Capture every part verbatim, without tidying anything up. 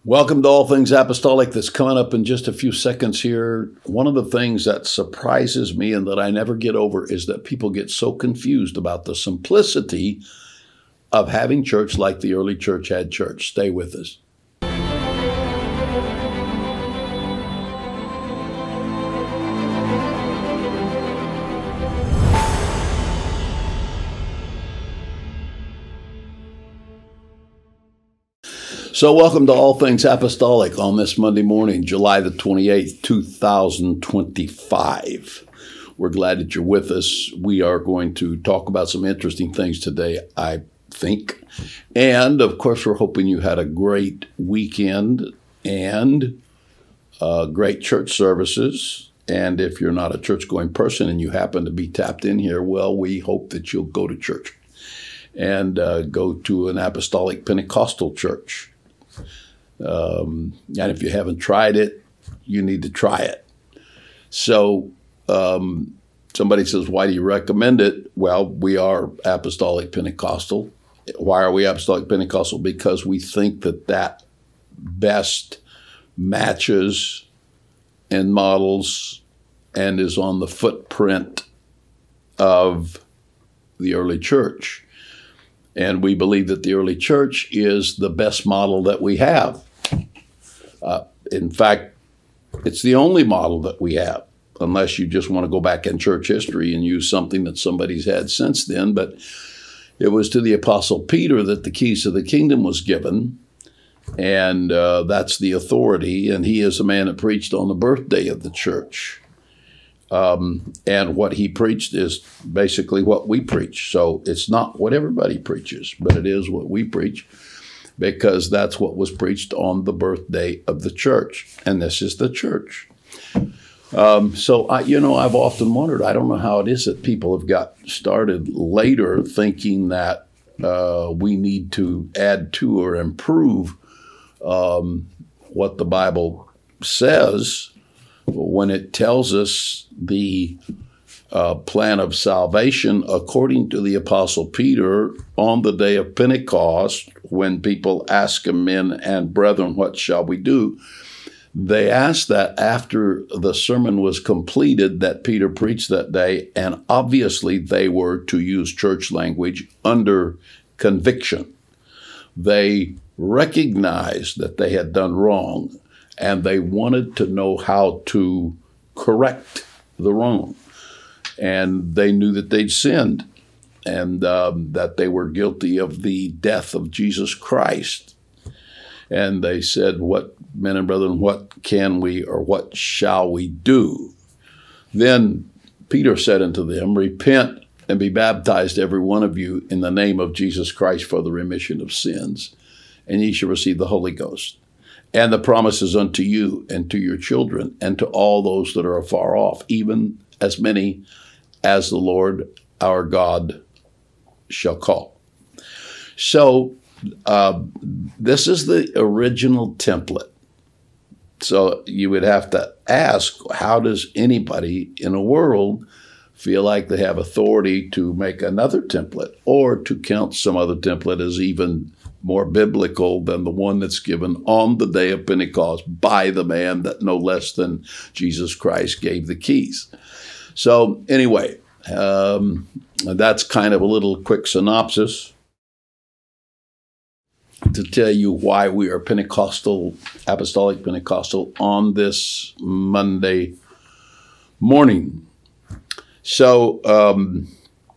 Welcome to All Things Apostolic. That's coming up in just a few seconds here. One of the things that surprises me and that I never get over is that people get so confused about the simplicity of having church like the early church had church. Stay with us. So welcome to All Things Apostolic on this Monday morning, July the twenty-eighth, two thousand twenty-five. We're glad that you're with us. We are going to talk about some interesting things today, I think. And, of course, we're hoping you had a great weekend and uh, great church services. And if you're not a church-going person and you happen to be tapped in here, well, we hope that you'll go to church and uh, go to an apostolic Pentecostal church. Um, and if you haven't tried it, you need to try it. So um, somebody says, why do you recommend it? Well, we are apostolic Pentecostal. Why are we apostolic Pentecostal? Because we think that that best matches and models and is on the footprint of the early church. And we believe that the early church is the best model that we have. Uh, in fact, it's the only model that we have, unless you just want to go back in church history and use something that somebody's had since then. But it was to the Apostle Peter that the keys to the kingdom was given, and uh, that's the authority. And he is the man that preached on the birthday of the church. Um, and what he preached is basically what we preach. So it's not what everybody preaches, but it is what we preach, because that's what was preached on the birthday of the church. And this is the church. Um, so, I, you know, I've often wondered, I don't know how it is that people have got started later thinking that uh, we need to add to or improve um, what the Bible says when it tells us the uh, plan of salvation according to the Apostle Peter on the day of Pentecost, when people ask him, men and brethren, what shall we do? They asked that after the sermon was completed that Peter preached that day, and obviously they were, to use church language, under conviction. They recognized that they had done wrong, and they wanted to know how to correct the wrong. And they knew that they'd sinned and um, that they were guilty of the death of Jesus Christ. And they said, what, men and brethren, what can we or what shall we do? Then Peter said unto them, repent and be baptized, every one of you, in the name of Jesus Christ for the remission of sins, and ye shall receive the Holy Ghost. And the promise is unto you and to your children and to all those that are afar off, even as many as the Lord our God shall call. So uh, this is the original template. So you would have to ask, how does anybody in the world feel like they have authority to make another template or to count some other template as even more biblical than the one that's given on the day of Pentecost by the man that no less than Jesus Christ gave the keys? So anyway, um, that's kind of a little quick synopsis to tell you why we are Pentecostal, Apostolic Pentecostal on this Monday morning. So um,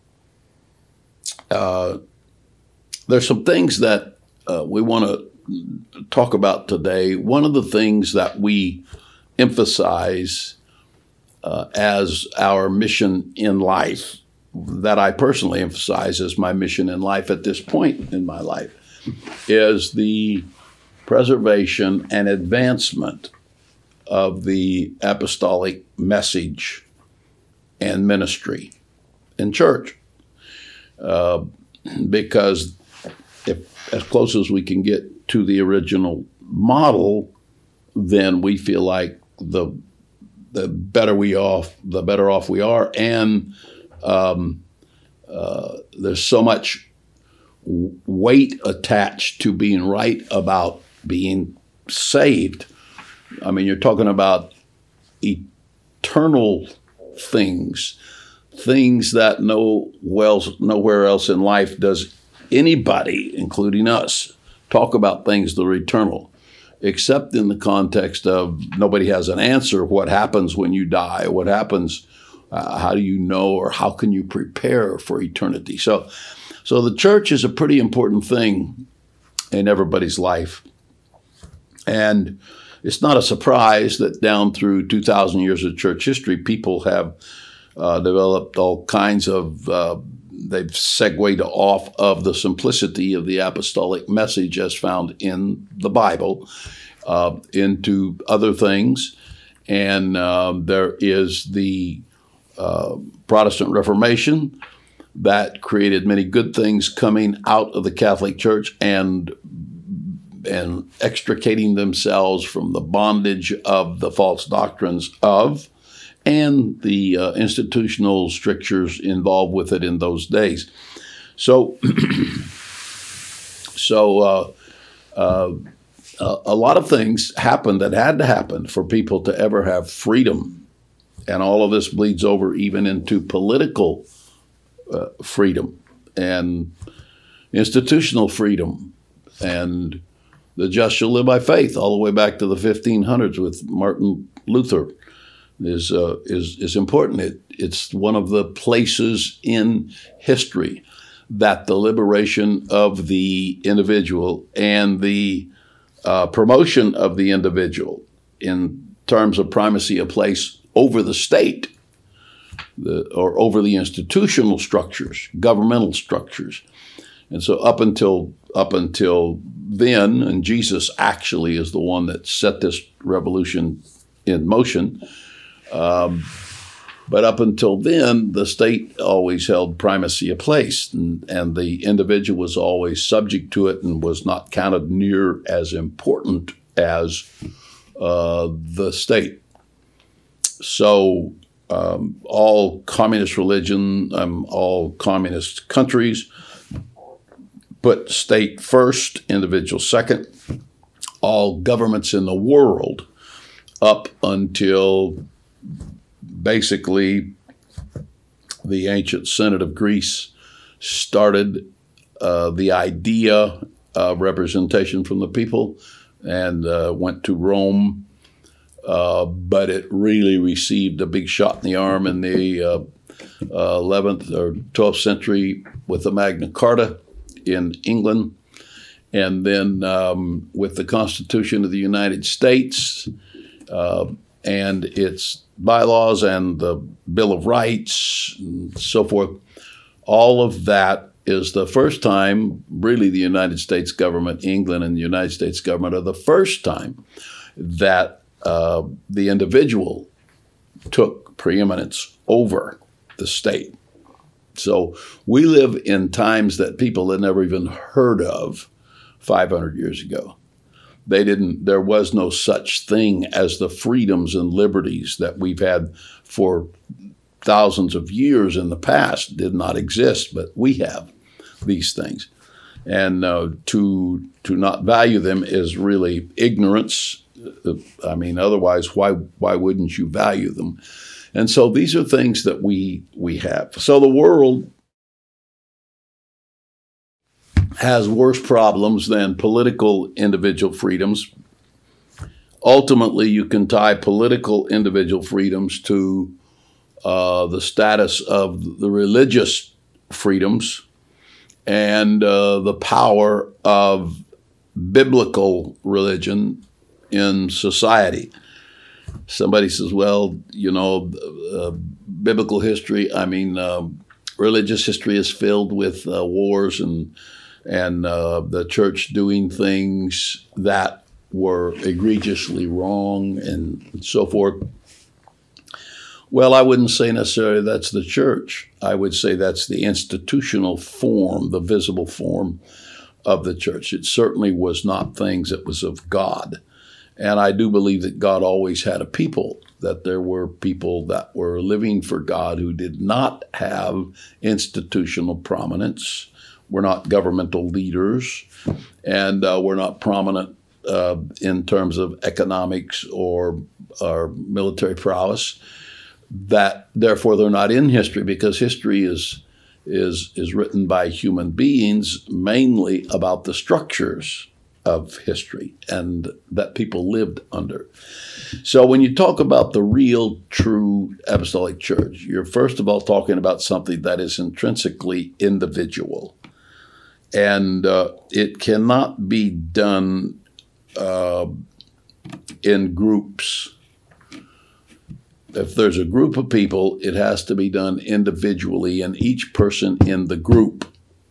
uh, there's some things that uh, we want to talk about today. One of the things that we emphasize uh, as our mission in life, that I personally emphasize as my mission in life at this point in my life, is the preservation and advancement of the apostolic message and ministry in church. Uh, because if as close as we can get to the original model, then we feel like the the better we off, the better off we are, and um, uh, there's so much weight attached to being right about being saved, I mean, you're talking about eternal things, things that no well, nowhere else in life does anybody, including us, talk about things that are eternal, except in the context of nobody has an answer. What happens when you die? What happens? Uh, how do you know, or how can you prepare for eternity? So, so the church is a pretty important thing in everybody's life. And it's not a surprise that down through two thousand years of church history, people have uh, developed all kinds of, uh, they've segued off of the simplicity of the apostolic message as found in the Bible uh, into other things. And um, there is the uh, Protestant Reformation that created many good things coming out of the Catholic Church and and extricating themselves from the bondage of the false doctrines of and the uh, institutional strictures involved with it in those days. So, so uh, uh, a lot of things happened that had to happen for people to ever have freedom. And all of this bleeds over even into political uh, freedom and institutional freedom, and the just shall live by faith, all the way back to the fifteen hundreds with Martin Luther, is uh, is is important. It, it's one of the places in history that the liberation of the individual and the uh, promotion of the individual in terms of primacy of place over the state, the, or over the institutional structures, governmental structures. And so up until up until then, and Jesus actually is the one that set this revolution in motion, um, but up until then, the state always held primacy of place, and, and the individual was always subject to it and was not counted near as important as uh, the state. So um, all communist religion, um, all communist countries put state first, individual second. All governments in the world up until basically the ancient Senate of Greece started uh, the idea of representation from the people and uh, went to Rome. Uh, but it really received a big shot in the arm in the uh, uh, eleventh or twelfth century with the Magna Carta in England, and then um, with the Constitution of the United States uh, and its bylaws and the Bill of Rights and so forth. All of that is the first time, really, the United States government, England and the United States government are the first time that uh, the individual took preeminence over the state. So we live in times that people had never even heard of five hundred years ago. They didn't, there was no such thing as the freedoms and liberties that we've had for thousands of years in the past did not exist, but we have these things. And uh, to to not value them is really ignorance. I mean, otherwise, why why wouldn't you value them? And so these are things that we we have. So the world has worse problems than political individual freedoms. Ultimately, you can tie political individual freedoms to uh, the status of the religious freedoms and uh, the power of biblical religion in society. Somebody says, well, you know, uh, biblical history, I mean, uh, religious history is filled with uh, wars and and uh, the church doing things that were egregiously wrong and so forth. Well, I wouldn't say necessarily that's the church. I would say that's the institutional form, the visible form of the church. It certainly was not things that was of God. And I do believe that God always had a people, that there were people that were living for God who did not have institutional prominence, were not governmental leaders, and uh, were not prominent uh, in terms of economics or, or military prowess, that therefore they're not in history, because history is is is written by human beings, mainly about the structures of history and that people lived under. So when you talk about the real, true apostolic church, you're first of all talking about something that is intrinsically individual. And uh, it cannot be done uh, in groups. If there's a group of people, it has to be done individually, and each person in the group.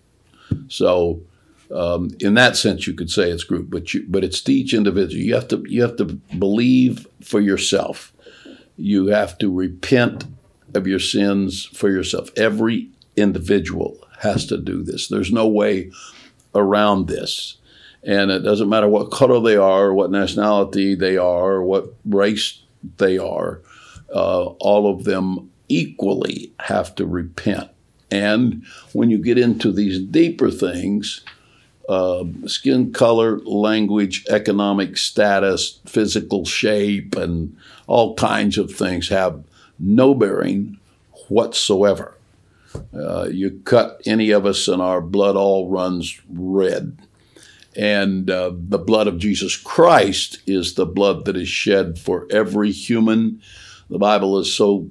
So Um, in that sense, you could say it's group, but you, but it's each individual. You have to you have to believe for yourself. You have to repent of your sins for yourself. Every individual has to do this. There's no way around this, and it doesn't matter what color they are, what nationality they are, or what race they are. Uh, all of them equally have to repent. And when you get into these deeper things, Uh, skin color, language, economic status, physical shape, and all kinds of things have no bearing whatsoever. Uh, you cut any of us and our blood all runs red. And uh, the blood of Jesus Christ is the blood that is shed for every human. The Bible is so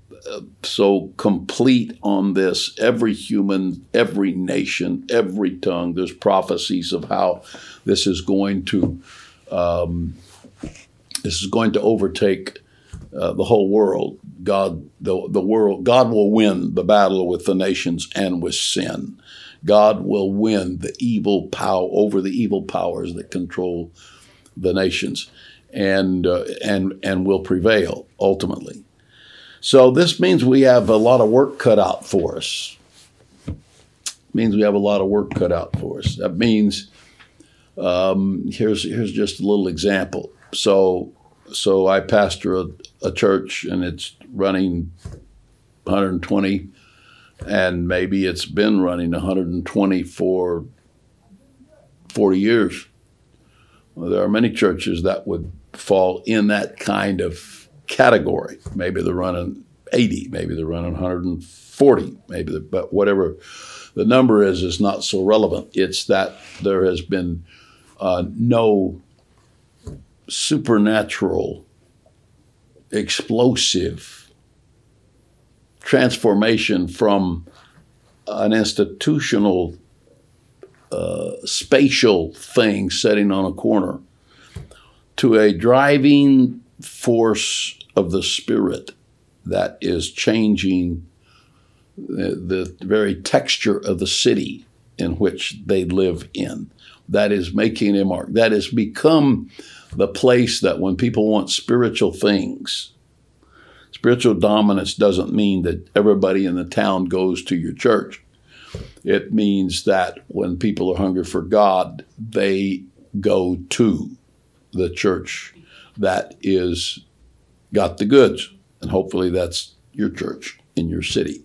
so complete on this. Every human, every nation, every tongue. There's prophecies of how this is going to um, this is going to overtake uh, the whole world. God, the the world, God will win the battle with the nations and with sin. God will win the evil power over the evil powers that control the nations, and uh, and and will prevail ultimately. So this means we have a lot of work cut out for us. It means we have a lot of work cut out for us. That means um, here's here's just a little example. So so I pastor a, a church, and it's running one hundred twenty, and maybe it's been running one hundred twenty for forty years. Well, there are many churches that would fall in that kind of category. Maybe they're running eighty, maybe they're running one hundred forty, maybe, but whatever the number is, is not so relevant. It's that there has been uh, no supernatural, explosive transformation from an institutional, uh, spatial thing sitting on a corner to a driving force of the Spirit that is changing the, the very texture of the city in which they live in. That is making a mark. That has become the place that when people want spiritual things, spiritual dominance doesn't mean that everybody in the town goes to your church. It means that when people are hungry for God, they go to the church that is got the goods. And hopefully that's your church in your city.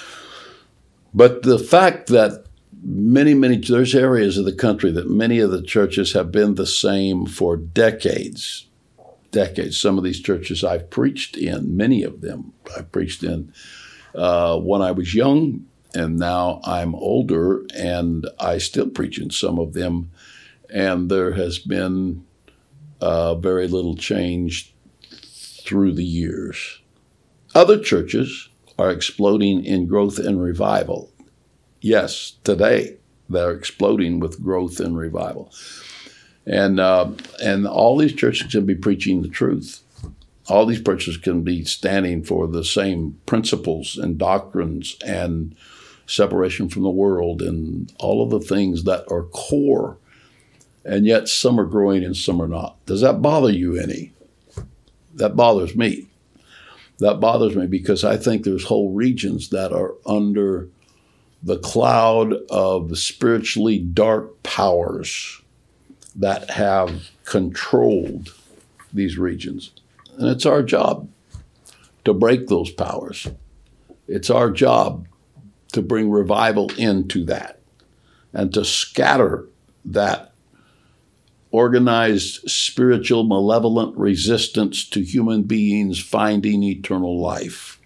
But the fact that many, many, there's areas of the country that many of the churches have been the same for decades, decades. Some of these churches I've preached in, many of them I preached in uh, when I was young, and now I'm older, and I still preach in some of them. And there has been uh, very little change through the years. Other churches are exploding in growth and revival. Yes, today they're exploding with growth and revival. And uh, and all these churches can be preaching the truth. All these churches can be standing for the same principles and doctrines and separation from the world and all of the things that are core. And yet some are growing and some are not. Does that bother you any? That bothers me. That bothers me because I think there's whole regions that are under the cloud of spiritually dark powers that have controlled these regions. And it's our job to break those powers. It's our job to bring revival into that and to scatter that organized spiritual malevolent resistance to human beings finding eternal life.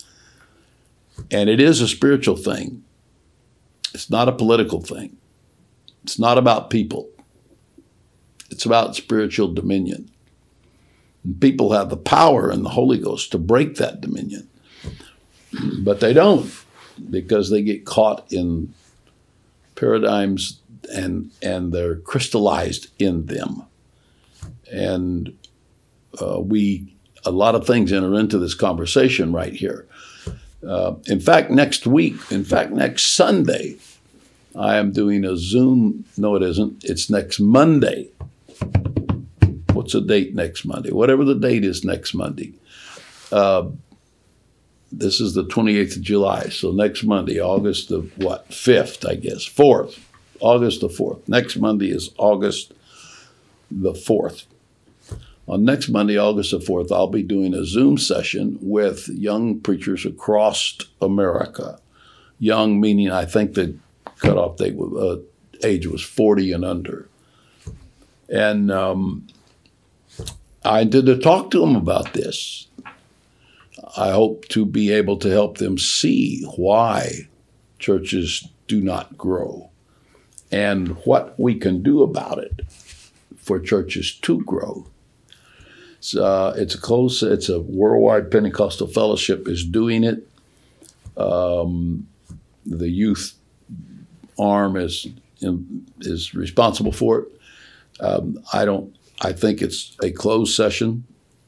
And it is a spiritual thing. It's not a political thing. It's not about people. It's about spiritual dominion. And people have the power in the Holy Ghost to break that dominion. But they don't, because they get caught in paradigms and and they're crystallized in them. And uh, we, a lot of things enter into this conversation right here. Uh, in fact, next week, in fact, next Sunday, I am doing a Zoom. No, it isn't. It's next Monday. What's the date next Monday? Whatever the date is next Monday. Uh, this is the twenty-eighth of July. So next Monday, August the what? fifth, I guess. fourth. August the fourth. Next Monday is August the fourth. On next Monday, August the fourth, I'll be doing a Zoom session with young preachers across America. Young meaning I think the cutoff date uh, age was forty and under. And um, I did a talk to them about this. I hope to be able to help them see why churches do not grow and what we can do about it for churches to grow. It's, uh, it's a close, it's a worldwide Pentecostal fellowship is doing it. Um, the youth arm is is responsible for it. Um, I don't. I think it's a closed session.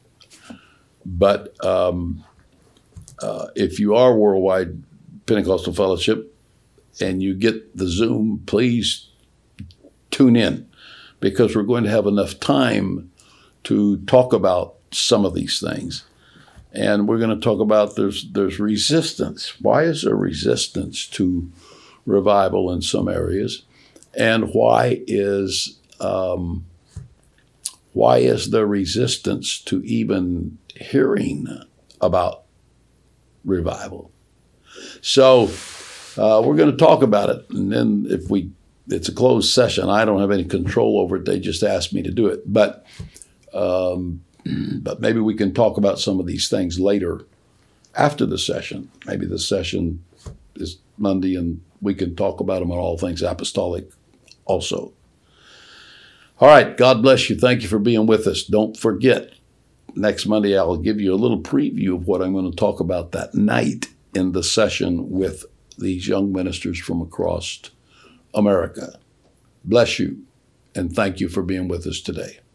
But um, uh, if you are worldwide Pentecostal fellowship and you get the Zoom, please tune in, because we're going to have enough time to talk about some of these things. And we're going to talk about there's there's resistance. Why is there resistance to revival in some areas? And why is um, why is there resistance to even hearing about revival? So uh, we're going to talk about it. And then if we, it's a closed session. I don't have any control over it. They just asked me to do it. But um, but maybe we can talk about some of these things later after the session. Maybe the session is Monday and we can talk about them on All Things Apostolic also. All right. God bless you. Thank you for being with us. Don't forget, next Monday I'll give you a little preview of what I'm going to talk about that night in the session with these young ministers from across America. Bless you, and thank you for being with us today.